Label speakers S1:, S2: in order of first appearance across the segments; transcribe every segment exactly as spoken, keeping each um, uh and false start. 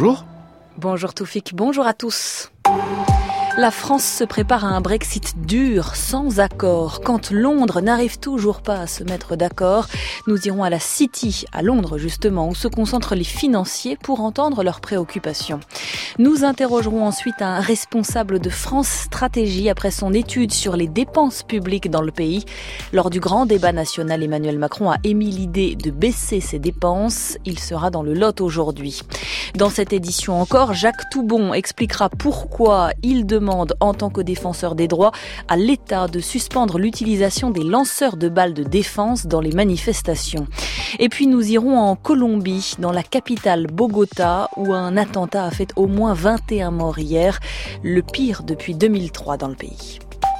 S1: bonjour.
S2: Bonjour Toufik, bonjour à tous. La France se prépare à un Brexit dur, sans accord. Quand Londres n'arrive toujours pas à se mettre d'accord, nous irons à la City, à Londres justement, où se concentrent les financiers pour entendre leurs préoccupations. Nous interrogerons ensuite un responsable de France Stratégie après son étude sur les dépenses publiques dans le pays. Lors du grand débat national, Emmanuel Macron a émis l'idée de baisser ses dépenses. Il sera dans le Lot aujourd'hui. Dans cette édition encore, Jacques Toubon expliquera pourquoi il demande en tant que défenseur des droits à l'État de suspendre l'utilisation des lanceurs de balles de défense dans les manifestations. Et puis nous irons en Colombie, dans la capitale Bogota, où un attentat a fait au moins vingt et un morts hier, le pire depuis deux mille trois dans le pays.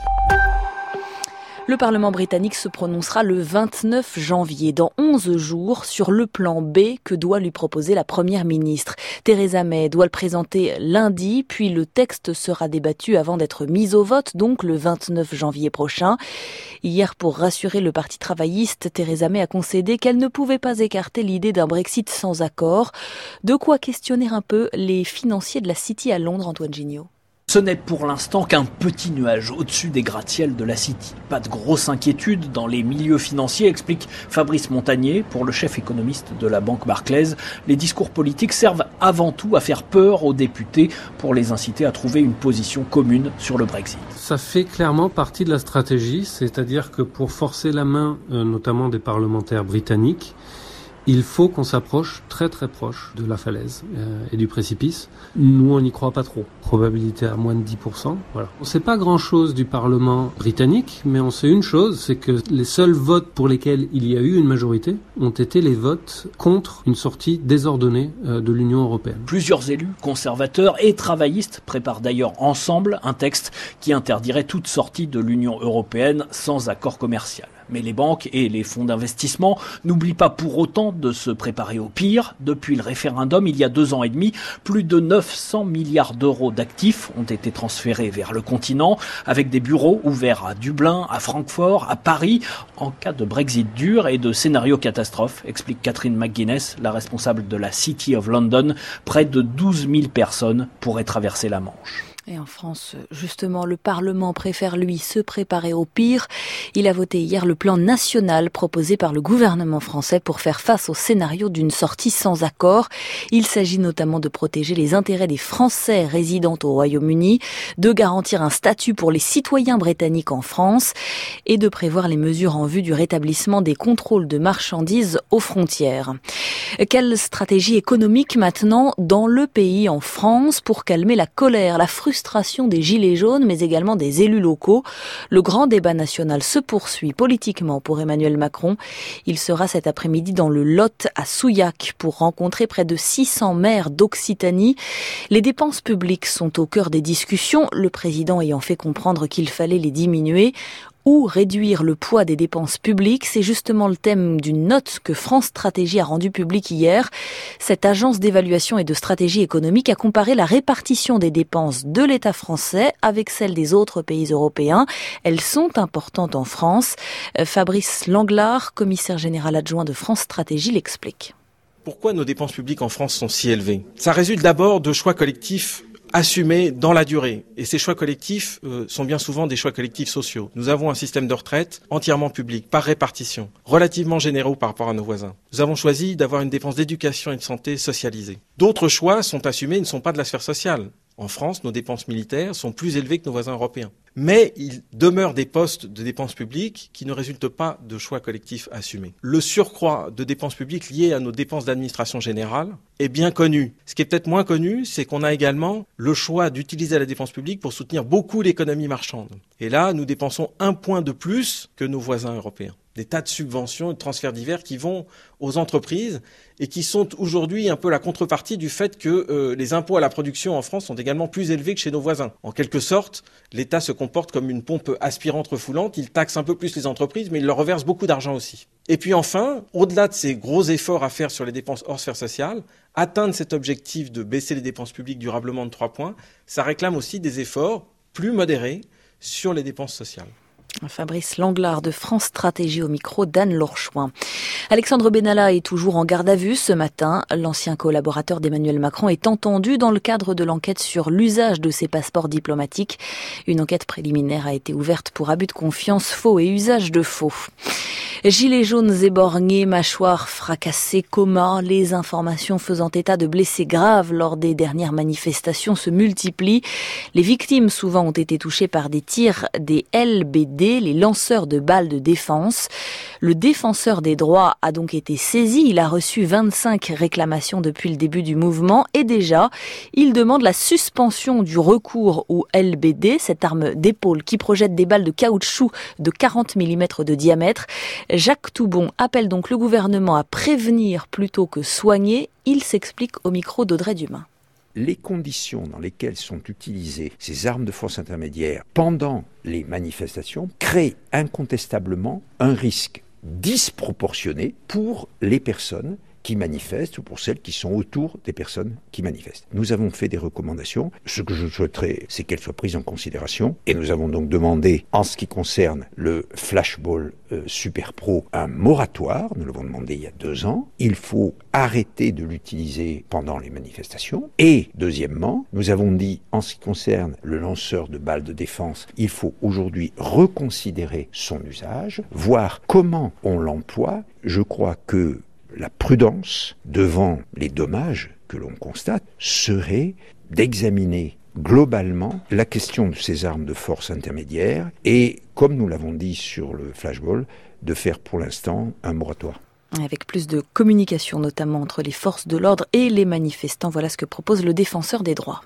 S2: Le Parlement britannique se prononcera le vingt-neuf janvier, dans onze jours, sur le plan B que doit lui proposer la Première ministre. Theresa May doit le présenter lundi, puis le texte sera débattu avant d'être mis au vote, donc le vingt-neuf janvier prochain. Hier, pour rassurer le Parti travailliste, Theresa May a concédé qu'elle ne pouvait pas écarter l'idée d'un Brexit sans accord. De quoi questionner un peu les financiers de la City à Londres, Antoine Gignot.
S3: Ce n'est pour l'instant qu'un petit nuage au-dessus des gratte-ciels de la City. Pas de grosse inquiétude dans les milieux financiers, explique Fabrice Montagnier, pour le chef économiste de la banque Barclays. Les discours politiques servent avant tout à faire peur aux députés pour les inciter à trouver une position commune sur le Brexit.
S4: Ça fait clairement partie de la stratégie, c'est-à-dire que pour forcer la main, euh, notamment des parlementaires britanniques, il faut qu'on s'approche très très proche de la falaise euh, et du précipice. Nous, on n'y croit pas trop. Probabilité à moins de dix pour cent. Voilà. On ne sait pas grand-chose du Parlement britannique, mais on sait une chose, c'est que les seuls votes pour lesquels il y a eu une majorité ont été les votes contre une sortie désordonnée euh, de l'Union européenne.
S3: Plusieurs élus, conservateurs et travaillistes, préparent d'ailleurs ensemble un texte qui interdirait toute sortie de l'Union européenne sans accord commercial. Mais les banques et les fonds d'investissement n'oublient pas pour autant de se préparer au pire. Depuis le référendum, il y a deux ans et demi, plus de neuf cents milliards d'euros d'actifs ont été transférés vers le continent, avec des bureaux ouverts à Dublin, à Francfort, à Paris, en cas de Brexit dur et de scénario catastrophe, explique Catherine McGuinness, la responsable de la City of London. Près de douze mille personnes pourraient traverser la Manche.
S2: Et en France, justement, le Parlement préfère, lui, se préparer au pire. Il a voté hier le plan national proposé par le gouvernement français pour faire face au scénario d'une sortie sans accord. Il s'agit notamment de protéger les intérêts des Français résidant au Royaume-Uni, de garantir un statut pour les citoyens britanniques en France et de prévoir les mesures en vue du rétablissement des contrôles de marchandises aux frontières. Quelle stratégie économique maintenant dans le pays, en France, pour calmer la colère, la frustration frustration des gilets jaunes, mais également des élus locaux. Le grand débat national se poursuit politiquement pour Emmanuel Macron. Il sera cet après-midi dans le Lot à Souillac pour rencontrer près de six cents maires d'Occitanie. Les dépenses publiques sont au cœur des discussions, le président ayant fait comprendre qu'il fallait les diminuer. Ou réduire le poids des dépenses publiques, c'est justement le thème d'une note que France Stratégie a rendue publique hier. Cette agence d'évaluation et de stratégie économique a comparé la répartition des dépenses de l'État français avec celle des autres pays européens. Elles sont importantes en France. Fabrice Langlard, commissaire général adjoint de France Stratégie, l'explique.
S5: Pourquoi nos dépenses publiques en France sont si élevées ? Ça résulte d'abord de choix collectifs assumés dans la durée. Et ces choix collectifs euh, sont bien souvent des choix collectifs sociaux. Nous avons un système de retraite entièrement public, par répartition, relativement généreux par rapport à nos voisins. Nous avons choisi d'avoir une dépense d'éducation et de santé socialisée. D'autres choix sont assumés et ne sont pas de la sphère sociale. En France, nos dépenses militaires sont plus élevées que nos voisins européens. Mais il demeure des postes de dépenses publiques qui ne résultent pas de choix collectifs assumés. Le surcroît de dépenses publiques lié à nos dépenses d'administration générale est bien connu. Ce qui est peut-être moins connu, c'est qu'on a également le choix d'utiliser la dépense publique pour soutenir beaucoup l'économie marchande. Et là, nous dépensons un point de plus que nos voisins européens. Des tas de subventions et de transferts divers qui vont aux entreprises et qui sont aujourd'hui un peu la contrepartie du fait que euh, les impôts à la production en France sont également plus élevés que chez nos voisins. En quelque sorte, l'État se comporte comme une pompe aspirante refoulante, il taxe un peu plus les entreprises, mais il leur reverse beaucoup d'argent aussi. Et puis enfin, au-delà de ces gros efforts à faire sur les dépenses hors sphère sociale, atteindre cet objectif de baisser les dépenses publiques durablement de trois points, ça réclame aussi des efforts plus modérés sur les dépenses sociales.
S2: Fabrice Langlard de France Stratégie au micro d'Anne Lorchouin. Alexandre Benalla est toujours en garde à vue ce matin. L'ancien collaborateur d'Emmanuel Macron est entendu dans le cadre de l'enquête sur l'usage de ses passeports diplomatiques. Une enquête préliminaire a été ouverte pour abus de confiance, faux et usage de faux. Gilets jaunes éborgnés, mâchoires fracassées, coma, les informations faisant état de blessés graves lors des dernières manifestations se multiplient. Les victimes souvent ont été touchées par des tirs des L B D, les lanceurs de balles de défense. Le défenseur des droits a donc été saisi. Il a reçu vingt-cinq réclamations depuis le début du mouvement et déjà, il demande la suspension du recours au L B D, cette arme d'épaule qui projette des balles de caoutchouc de quarante millimètres de diamètre. Jacques Toubon appelle donc le gouvernement à prévenir plutôt que soigner. Il s'explique au micro d'Audrey Dumas.
S1: Les conditions dans lesquelles sont utilisées ces armes de force intermédiaire pendant les manifestations créent incontestablement un risque disproportionné pour les personnes qui manifestent ou pour celles qui sont autour des personnes qui manifestent. Nous avons fait des recommandations. Ce que je souhaiterais, c'est qu'elles soient prises en considération. Et nous avons donc demandé, en ce qui concerne le flashball euh, Super Pro, un moratoire. Nous l'avons demandé il y a deux ans. Il faut arrêter de l'utiliser pendant les manifestations. Et deuxièmement, nous avons dit, en ce qui concerne le lanceur de balles de défense, il faut aujourd'hui reconsidérer son usage, voir comment on l'emploie. Je crois que la prudence devant les dommages que l'on constate serait d'examiner globalement la question de ces armes de force intermédiaire et, comme nous l'avons dit sur le flashball, de faire pour l'instant un moratoire.
S2: Avec plus de communication notamment entre les forces de l'ordre et les manifestants, voilà ce que propose le défenseur des droits.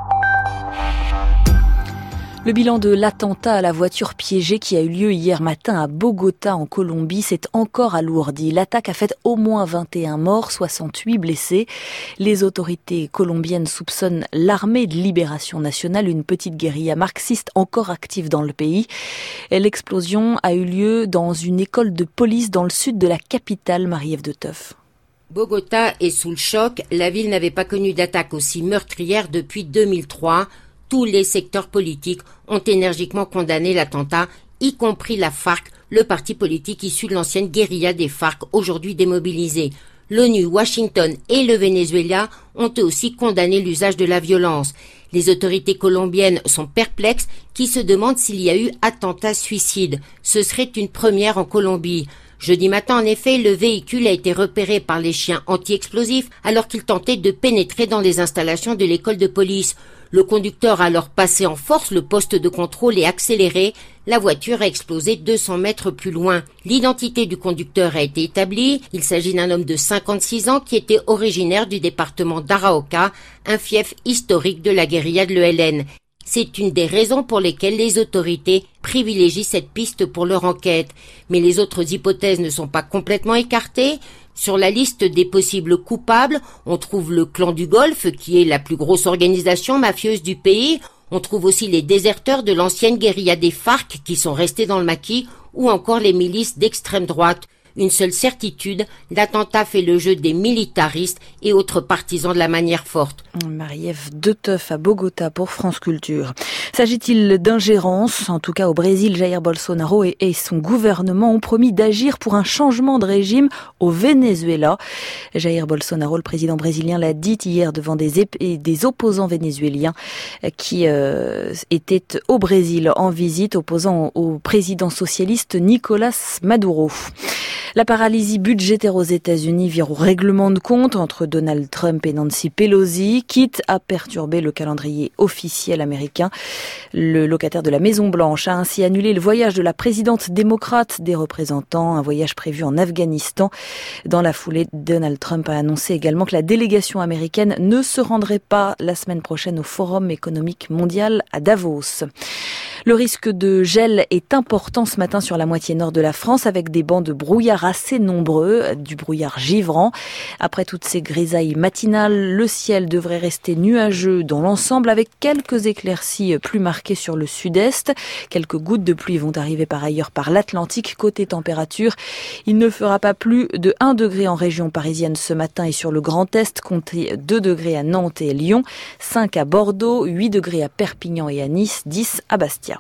S2: Le bilan de l'attentat à la voiture piégée qui a eu lieu hier matin à Bogota en Colombie s'est encore alourdi. L'attaque a fait au moins vingt et un morts, soixante-huit blessés. Les autorités colombiennes soupçonnent l'armée de libération nationale, une petite guérilla marxiste encore active dans le pays. L'explosion a eu lieu dans une école de police dans le sud de la capitale, Marie-Ève de Teuf.
S6: Bogota est sous le choc. La ville n'avait pas connu d'attaque aussi meurtrière depuis deux mille trois. Tous les secteurs politiques ont énergiquement condamné l'attentat, y compris la FARC, le parti politique issu de l'ancienne guérilla des FARC, aujourd'hui démobilisée. L'ONU, Washington et le Venezuela ont eux aussi condamné l'usage de la violence. Les autorités colombiennes sont perplexes, qui se demandent s'il y a eu attentat-suicide. Ce serait une première en Colombie. Jeudi matin, en effet, le véhicule a été repéré par les chiens anti-explosifs alors qu'il tentait de pénétrer dans les installations de l'école de police. Le conducteur a alors passé en force le poste de contrôle et accéléré. La voiture a explosé deux cents mètres plus loin. L'identité du conducteur a été établie. Il s'agit d'un homme de cinquante-six ans qui était originaire du département d'Arauca, un fief historique de la guérilla de l'E L N. C'est une des raisons pour lesquelles les autorités privilégient cette piste pour leur enquête. Mais les autres hypothèses ne sont pas complètement écartées. Sur la liste des possibles coupables, on trouve le clan du Golfe, qui est la plus grosse organisation mafieuse du pays. On trouve aussi les déserteurs de l'ancienne guérilla des FARC qui sont restés dans le maquis, ou encore les milices d'extrême droite. Une seule certitude, l'attentat fait le jeu des militaristes et autres partisans de la manière forte.
S2: Marie-Ève de Teuf à Bogota pour France Culture. S'agit-il d'ingérence? En tout cas, au Brésil, Jair Bolsonaro et, et son gouvernement ont promis d'agir pour un changement de régime au Venezuela. Jair Bolsonaro, le président brésilien, l'a dit hier devant des, ép- des opposants vénézuéliens qui euh, étaient au Brésil en visite, opposant au président socialiste Nicolás Maduro. La paralysie budgétaire aux États-Unis vire au règlement de compte entre Donald Trump et Nancy Pelosi, quitte à perturber le calendrier officiel américain. Le locataire de la Maison-Blanche a ainsi annulé le voyage de la présidente démocrate des représentants, un voyage prévu en Afghanistan. Dans la foulée, Donald Trump a annoncé également que la délégation américaine ne se rendrait pas la semaine prochaine au Forum économique mondial à Davos. Le risque de gel est important ce matin sur la moitié nord de la France avec des bancs de brouillard assez nombreux, du brouillard givrant. Après toutes ces grisailles matinales, le ciel devrait rester nuageux dans l'ensemble avec quelques éclaircies plus marquées sur le sud-est. Quelques gouttes de pluie vont arriver par ailleurs par l'Atlantique. Côté température, il ne fera pas plus de un degré en région parisienne ce matin et sur le Grand Est, comptez deux degrés à Nantes et Lyon, cinq à Bordeaux, huit degrés à Perpignan et à Nice, dix à Bastia.